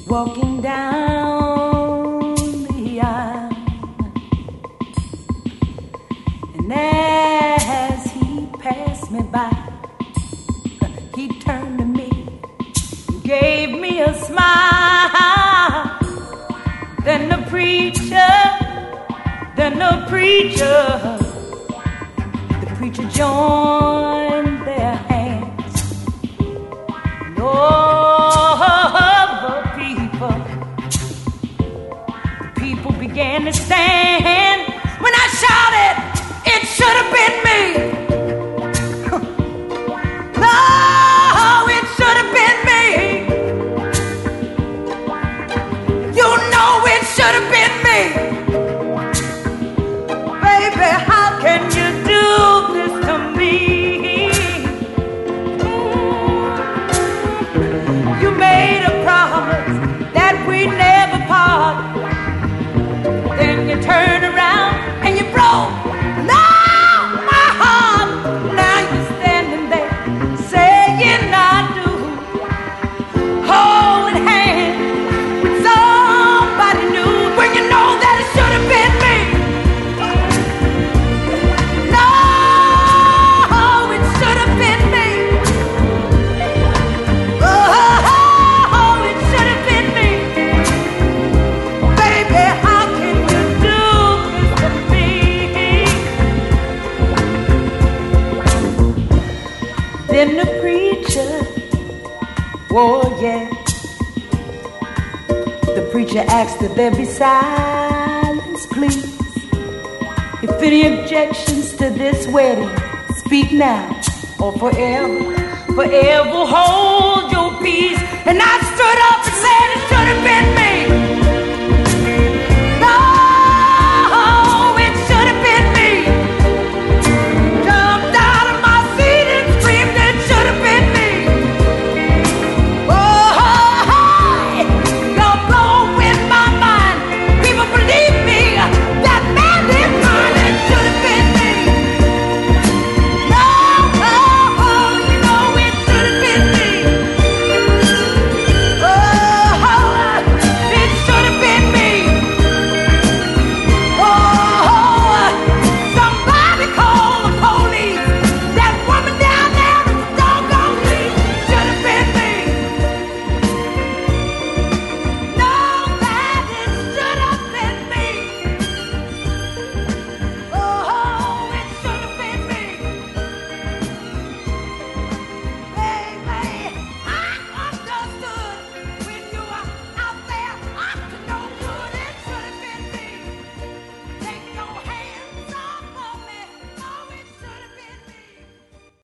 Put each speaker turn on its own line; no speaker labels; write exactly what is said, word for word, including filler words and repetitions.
walking down the aisle, and as he passed me by, he turned to me, gave me a smile. Then the preacher, then the preacher, the preacher joined their hands. And all the people, the people began to stand. When I shouted, it should have been me. No, it should have been me. You know it should have been me. Baby, how can you do this to me? You made a promise that we'd never part. Then you turn around and you broke my heart. Now you're standing there saying I do, holding hands with somebody new, when you know that it should have been me. No, it should have been me. Oh, it should have been me. Baby, how can you do this to me? Then the preacher, oh yeah, the preacher asked that there be silence, please. If any objections to this wedding, speak now or forever, forever hold your peace. And I stood up